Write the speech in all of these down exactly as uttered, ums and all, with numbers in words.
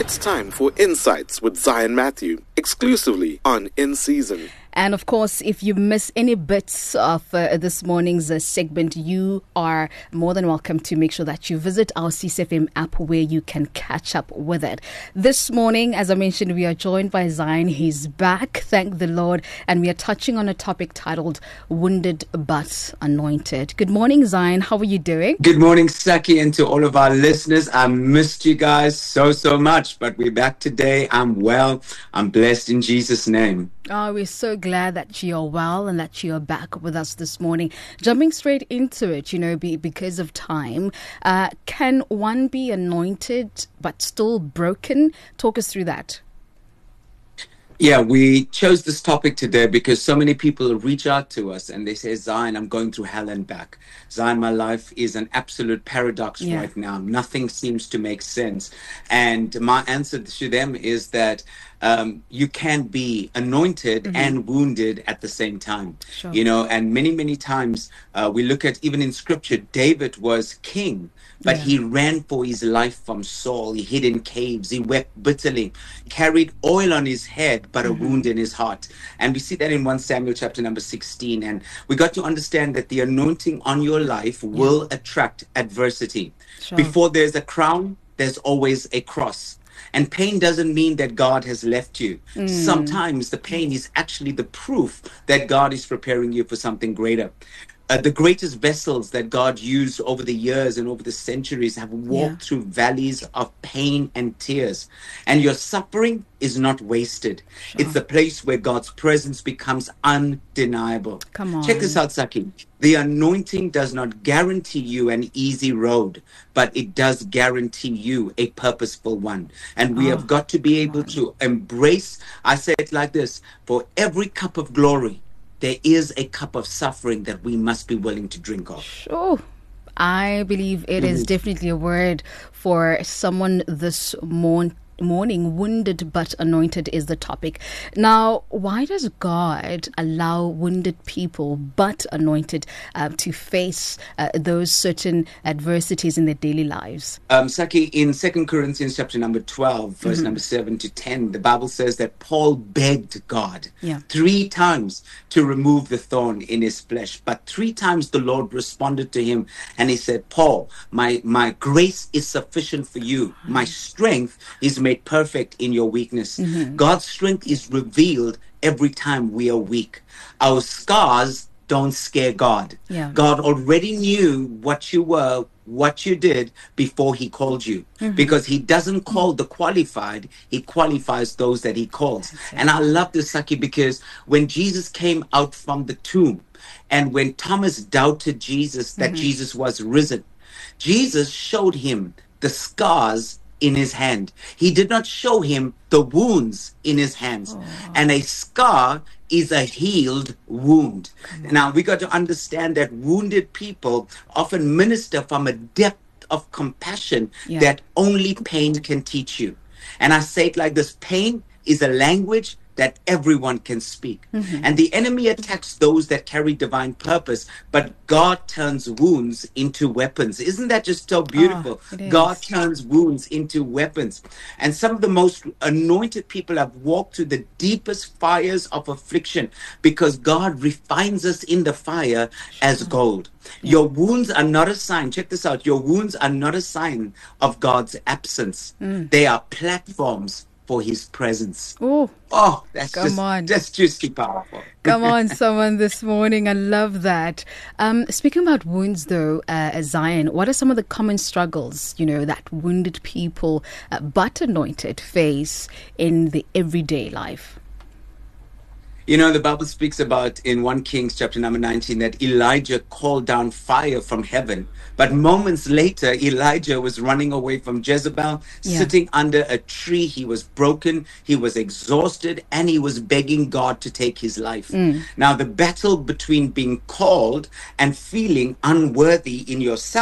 It's time for Insights with Zion Matthew, exclusively on In Season. And of course, if you miss any bits of uh, this morning's uh, segment, you are more than welcome to make sure that you visit our C C F M app where you can catch up with it. This morning, as I mentioned, we are joined by Zion. He's back, thank the Lord, and we are touching on a topic titled Wounded But Anointed. Good morning, Zion. How are you doing? Good morning, Saki, and to all of our listeners. I missed you guys so, so much, but we're back today. I'm well. I'm blessed in Jesus' name. Oh, we're so glad that you're well and that you're back with us this morning. Jumping straight into it, you know, be, because of time, uh, can one be anointed but still broken? Talk us through that. Yeah, we chose this topic today because so many people reach out to us and they say, Zion, I'm going through hell and back. Zion, my life is an absolute paradox yeah. right now. Nothing seems to make sense. And my answer to them is that um, you can be anointed mm-hmm. and wounded at the same time. Sure. You know, and many, many times uh, we look at, even in scripture, David was king. But yeah. he ran for his life from Saul. He hid in caves. He wept bitterly, carried oil on his head, but a mm-hmm. wound in his heart. And we see that in First Samuel chapter number sixteen. And we got to understand that the anointing on your life yeah. will attract adversity. Sure. Before there's a crown, there's always a cross. And pain doesn't mean that God has left you. Mm. Sometimes the pain is actually the proof that God is preparing you for something greater. Uh, the greatest vessels that God used over the years and over the centuries have walked yeah. through valleys of pain and tears. And your suffering is not wasted. Sure. It's the place where God's presence becomes undeniable. Come on. Check this out, Saki. The anointing does not guarantee you an easy road, but it does guarantee you a purposeful one. And we oh, have got to be able to embrace, I say it like this, for every cup of glory, there is a cup of suffering that we must be willing to drink of. Sure. I believe it mm-hmm. is definitely a word for someone this morning. Morning, wounded but anointed is the topic. Now, why does God allow wounded people but anointed uh, to face uh, those certain adversities in their daily lives? Um, Saki, in Second Corinthians chapter number twelve, verse mm-hmm. number seven to ten, the Bible says that Paul begged God yeah. three times to remove the thorn in his flesh. But three times the Lord responded to him and he said, Paul, my, my grace is sufficient for you. My strength is made perfect in your weakness. Mm-hmm. God's strength is revealed every time we are weak. Our scars don't scare God. Yeah. God already knew what you were, what you did before he called you. Mm-hmm. Because he doesn't call the qualified, he qualifies those that he calls. And I love this, Saki, because when Jesus came out from the tomb and when Thomas doubted Jesus, that mm-hmm. Jesus was risen, Jesus showed him the scars in his hand. He did not show him the wounds in his hands. Oh. And a scar is a healed wound. Now, we got to understand that wounded people often minister from a depth of compassion yeah. that only pain can teach you. And I say it like this: pain is a language that everyone can speak. Mm-hmm. And the enemy attacks those that carry divine purpose, but God turns wounds into weapons. Isn't that just so beautiful? Oh, God turns wounds into weapons. And some of the most anointed people have walked through the deepest fires of affliction because God refines us in the fire as gold. Yeah. Your wounds are not a sign. Check this out. Your wounds are not a sign of God's absence. Mm. They are platforms for his presence. Ooh, oh, that's come just, on. That's just too powerful. Come on, someone this morning. I love that. Um, speaking about wounds, though, uh, Zion, what are some of the common struggles, you know, that wounded people, uh, but anointed, face in the everyday life? You know, the Bible speaks about in First Kings chapter number nineteen that Elijah called down fire from heaven. But moments later, Elijah was running away from Jezebel, yeah. sitting under a tree. He was broken, he was exhausted, and he was begging God to take his life. Mm. Now, the battle between being called and feeling unworthy in yourself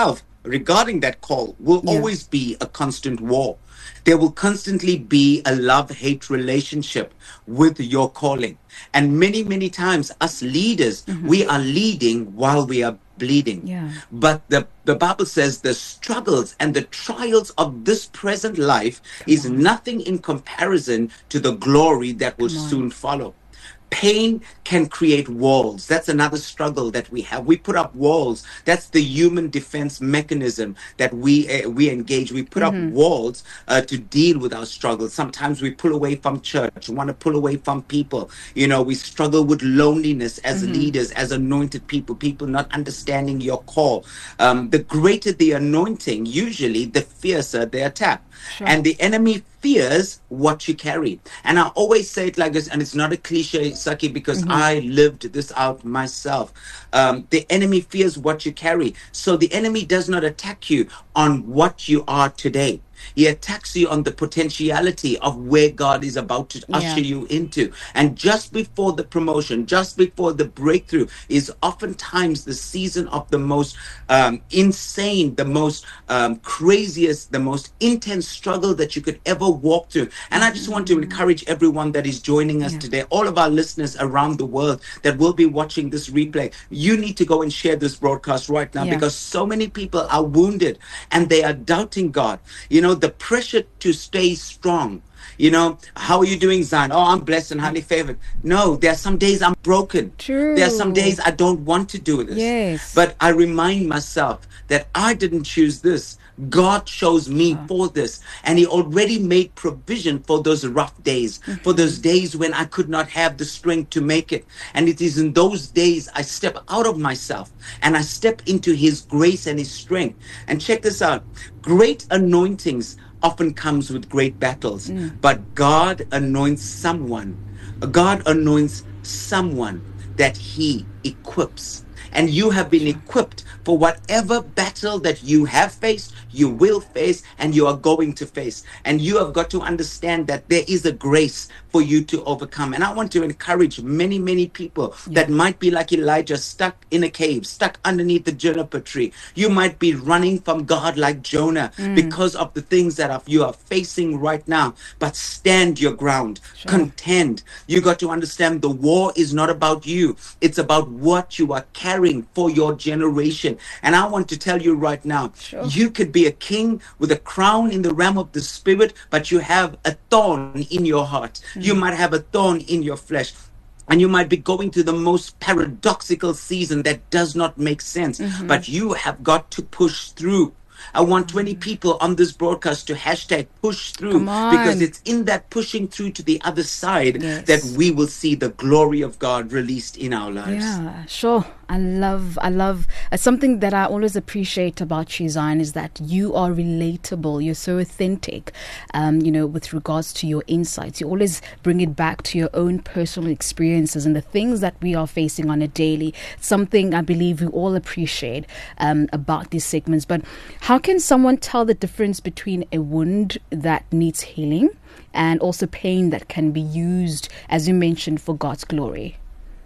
regarding that call will Yeah. always be a constant war. There will constantly be a love-hate relationship with your calling. And many, many times, us leaders, we are leading while we are bleeding. Yeah. But the, the Bible says the struggles and the trials of this present life is nothing in comparison to the glory that will Come on. soon follow. Pain can create walls. That's another struggle that we have. We put up walls. That's the human defense mechanism that we uh, we engage. We put up walls uh, to deal with our struggles. Sometimes we pull away from church, want to pull away from people. You know, we struggle with loneliness as leaders, as anointed people, people not understanding your call. Um, the greater the anointing, usually the fiercer the attack. Sure. And the enemy fears what you carry. And I always say it like this, and it's not a cliche, Saki, because I lived this out myself. Um, the enemy fears what you carry. So the enemy does not attack you on what you are today. He attacks you on the potentiality of where God is about to Yeah. usher you into. And just before the promotion, just before the breakthrough is oftentimes the season of the most um, insane, the most um, craziest, the most intense struggle that you could ever walk through. And I just want to encourage everyone that is joining us Yeah. today, all of our listeners around the world that will be watching this replay. You need to go and share this broadcast right now, Yeah. because so many people are wounded and they are doubting God. You know, the pressure to stay strong. You know, how are you doing, Zion? Oh, I'm blessed and highly favored. No, there are some days I'm broken. True. There are some days I don't want to do this. Yes. But I remind myself that I didn't choose this. God chose me for this. And he already made provision for those rough days, for those days when I could not have the strength to make it. And it is in those days I step out of myself and I step into his grace and his strength. And check this out. Great anointings often comes with great battles, but God anoints someone. God anoints someone that he equips. And you have been equipped for whatever battle that you have faced, you will face, and you are going to face. And you have got to understand that there is a grace for you to overcome. And I want to encourage many, many people that might be like Elijah, stuck in a cave, stuck underneath the juniper tree. You might be running from God like Jonah because of the things that are, you are facing right now. But stand your ground, contend. You got to understand the war is not about you. It's about what you are carrying for your generation. And I want to tell you right now, Sure. you could be a king with a crown in the realm of the spirit, but you have a thorn in your heart. You might have a thorn in your flesh. And you might be going through the most paradoxical season that does not make sense. But you have got to push through. I want twenty people on this broadcast to hashtag push through, Come on. because it's in that pushing through to the other side Yes. that we will see the glory of God released in our lives. Yeah, sure. I love, I love, uh, something that I always appreciate about you, Zion, is that you are relatable. You're so authentic, um, you know, with regards to your insights. You always bring it back to your own personal experiences and the things that we are facing on a daily. Something I believe we all appreciate um, about these segments. But how can someone tell the difference between a wound that needs healing and also pain that can be used, as you mentioned, for God's glory?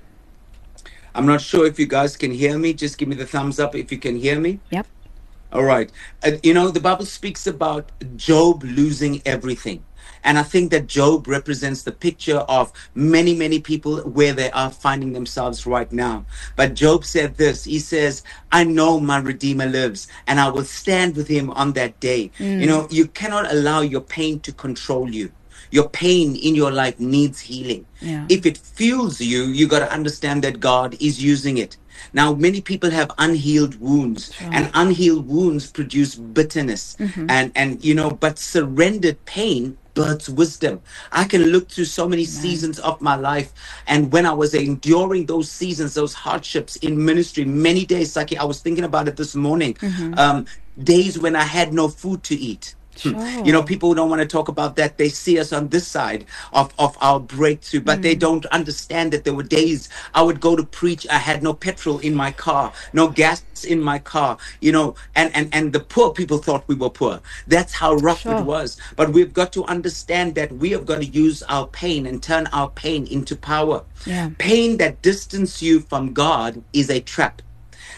I'm not sure if you guys can hear me. Just give me the thumbs up if you can hear me. Yep. All right. Uh, you know, the Bible speaks about Job losing everything. And I think that Job represents the picture of many, many people where they are finding themselves right now. But Job said this. He says, I know my Redeemer lives and I will stand with him on that day. You know, you cannot allow your pain to control you. Your pain in your life needs healing. Yeah. If it fuels you, you got to understand that God is using it. Now, many people have unhealed wounds, Sure. and unhealed wounds produce bitterness. And, and, you know, but surrendered pain births wisdom. I can look through so many seasons of my life. And when I was enduring those seasons, those hardships in ministry, many days, like I was thinking about it this morning, um, days when I had no food to eat. Sure. You know, people don't want to talk about that. They see us on this side of, of our breakthrough, but they don't understand that there were days I would go to preach. I had no petrol in my car, no gas in my car, you know, and, and, and the poor people thought we were poor. That's how rough Sure. it was. But we've got to understand that we have got to use our pain and turn our pain into power. Yeah. Pain that distances you from God is a trap.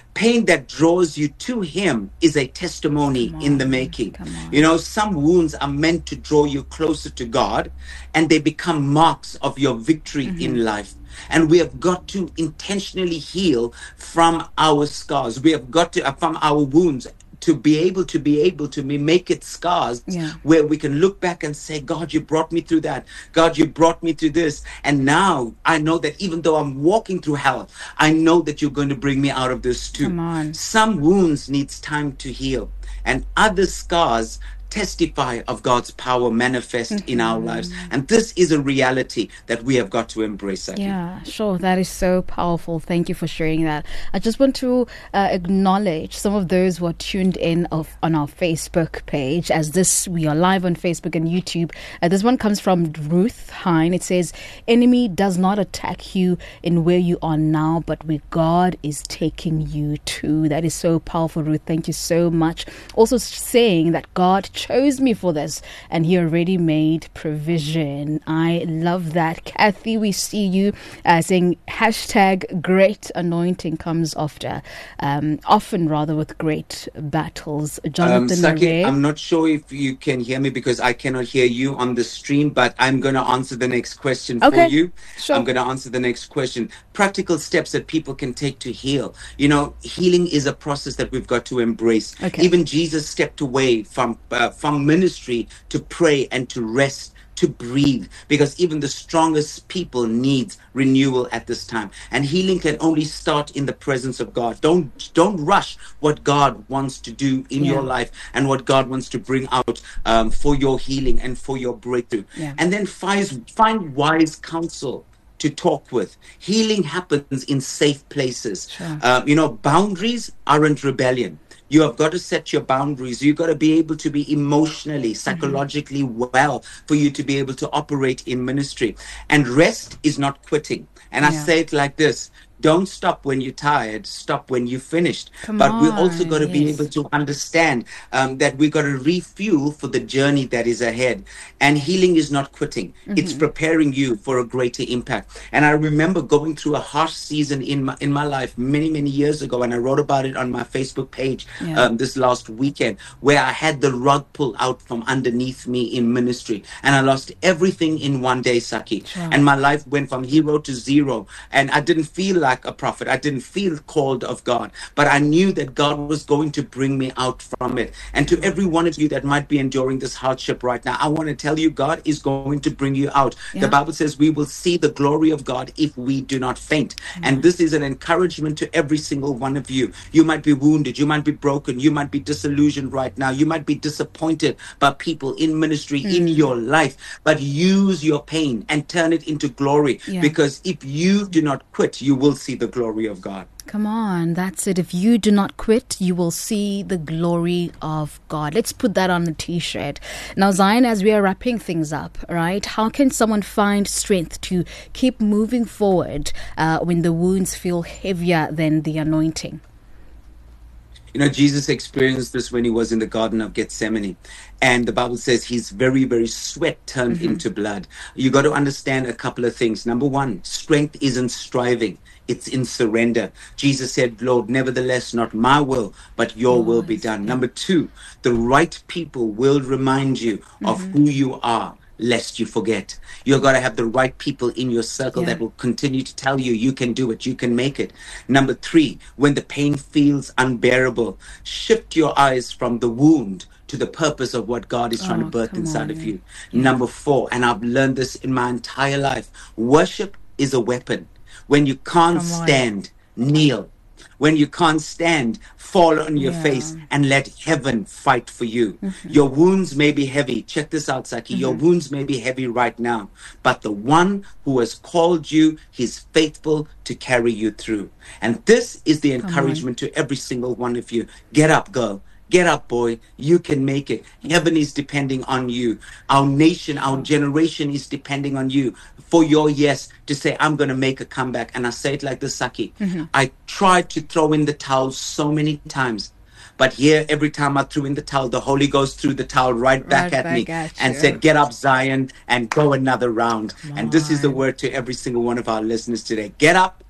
Pain that draws you to him is a testimony in the making. You know, some wounds are meant to draw you closer to God, and they become marks of your victory mm-hmm. in life. And we have got to intentionally heal from our scars. We have got to, uh, from our wounds, to be able to be able to make it scars yeah. where we can look back and say, God, you brought me through that. God, you brought me through this. And now I know that even though I'm walking through hell, I know that you're going to bring me out of this too. Come on. Some wounds needs time to heal, and other scars testify of God's power manifest mm-hmm. in our lives. And this is a reality that we have got to embrace. Saki. Yeah, sure. That is so powerful. Thank you for sharing that. I just want to uh, acknowledge some of those who are tuned in of, on our Facebook page. As this, we are live on Facebook and YouTube. Uh, this one comes from Ruth Hine. It says, enemy does not attack you in where you are now, but where God is taking you to. That is so powerful, Ruth. Thank you so much. Also saying that God chose me for this and he already made provision. I love that. Kathy, we see you uh, saying hashtag great anointing comes after um, often rather with great battles. Jonathan um, Saki, I'm not sure if you can hear me because I cannot hear you on the stream, but I'm going to answer the next question okay. for you. Sure. I'm going to answer the next question. Practical steps that people can take to heal. You know, healing is a process that we've got to embrace. Okay. Even Jesus stepped away from uh, from ministry to pray and to rest, to breathe, because even the strongest people needs renewal at this time. And healing can only start in the presence of God. Don't don't rush what God wants to do in yeah. your life and what God wants to bring out um, for your healing and for your breakthrough. Yeah. And then find, find wise counsel to talk with. Healing happens in safe places. Sure. Uh, you know, boundaries aren't rebellion. You have got to set your boundaries. You've got to be able to be emotionally, psychologically mm-hmm. well for you to be able to operate in ministry. And rest is not quitting. And yeah. I say it like this. Don't stop when you're tired. Stop when you're finished. Come but on, we also got to yes. be able to understand um, that we got to refuel for the journey that is ahead. And healing is not quitting. Mm-hmm. It's preparing you for a greater impact. And I remember going through a harsh season in my in my life many, many years ago. And I wrote about it on my Facebook page yeah. um, this last weekend, where I had the rug pulled out from underneath me in ministry. And I lost everything in one day, Saki. Sure. And my life went from hero to zero. And I didn't feel like like a prophet. I didn't feel called of God, but I knew that God was going to bring me out from it. And to every one of you that might be enduring this hardship right now, I want to tell you, God is going to bring you out. Yeah. The Bible says we will see the glory of God if we do not faint. Mm-hmm. And this is an encouragement to every single one of you. You might be wounded. You might be broken. You might be disillusioned right now. You might be disappointed by people in ministry mm-hmm. in your life, but use your pain and turn it into glory. Yeah. Because if you do not quit, you will see the glory of God. Come on, that's it. If you do not quit, you will see the glory of God. Let's put that on the t-shirt. Now, Zion, as we are wrapping things up, right, how can someone find strength to keep moving forward uh, when the wounds feel heavier than the anointing? You know, Jesus experienced this when he was in the Garden of Gethsemane. And the Bible says his very, very sweat turned mm-hmm. into blood. You got to understand a couple of things. Number one, strength isn't striving. It's in surrender. Jesus said, Lord, nevertheless, not my will, but your oh, will be done. Number two, the right people will remind you mm-hmm. of who you are, lest you forget. You've got to have the right people in your circle yeah. that will continue to tell you, you can do it, you can make it. Number three, when the pain feels unbearable, shift your eyes from the wound to the purpose of what God is trying oh, to birth inside on, of you. Yeah. Number four, and I've learned this in my entire life, worship is a weapon. When you can't stand, kneel. When you can't stand, fall on your yeah. face and let heaven fight for you. Mm-hmm. Your wounds may be heavy. Check this out, Saki. Mm-hmm. Your wounds may be heavy right now, but the one who has called you, he's faithful to carry you through. And this is the encouragement to every single one of you. Get up, girl. Get up, boy. You can make it. Heaven is depending on you. Our nation, our generation is depending on you for your yes to say, I'm going to make a comeback. And I say it like this, Saki. Mm-hmm. I tried to throw in the towel so many times. But here, every time I threw in the towel, the Holy Ghost threw the towel right back right at back me at and said, get up, Zion, and go another round. Come and this on. Is the word to every single one of our listeners today. Get up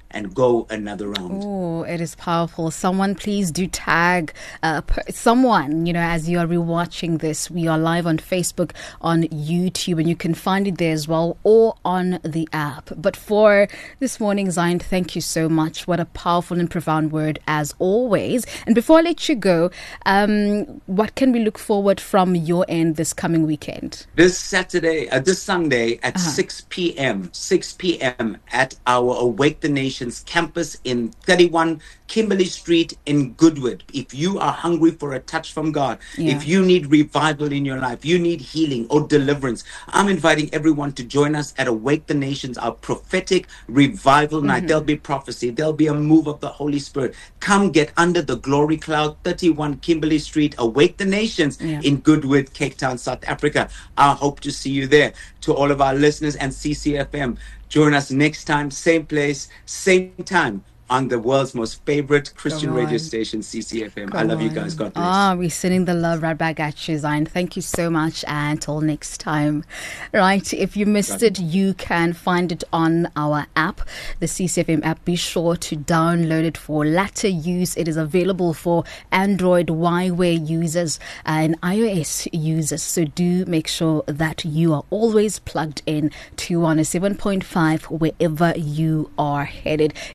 and go another round. Oh, it is powerful. Someone please do tag uh, per- someone, you know, as you are rewatching this. We are live on Facebook, on YouTube, and you can find it there as well, or on the app. But for this morning, Zion, thank you so much. What a powerful and profound word as always. And before I let you go, um, what can we look forward from your end this coming weekend? This Saturday, uh, this Sunday at Uh-huh. six p.m., six p.m. at our Awake the Nations campus in thirty-one Kimberley Street in Goodwood. If you are hungry for a touch from God, Yeah. if you need revival in your life, you need healing or deliverance, I'm inviting everyone to join us at Awake the Nations, our prophetic revival night. Mm-hmm. There'll be prophecy. There'll be a move of the Holy Spirit. Come get under the glory cloud, thirty-one Kimberley Street, Awake the Nations Yeah. in Goodwood, Cape Town, South Africa. I hope to see you there. To all of our listeners and C C F M, join us next time, same place, same time, on the world's most favorite Christian Come radio on. station, C C F M. Come I love you on. guys. God bless. Ah, we're sending the love right back at you, Zion. Thank you so much. And until next time. Right. If you missed it, you can find it on our app, the C C F M app. Be sure to download it for latter use. It is available for Android, Huawei users, and iOS users. So do make sure that you are always plugged in to one oh seven point five wherever you are headed.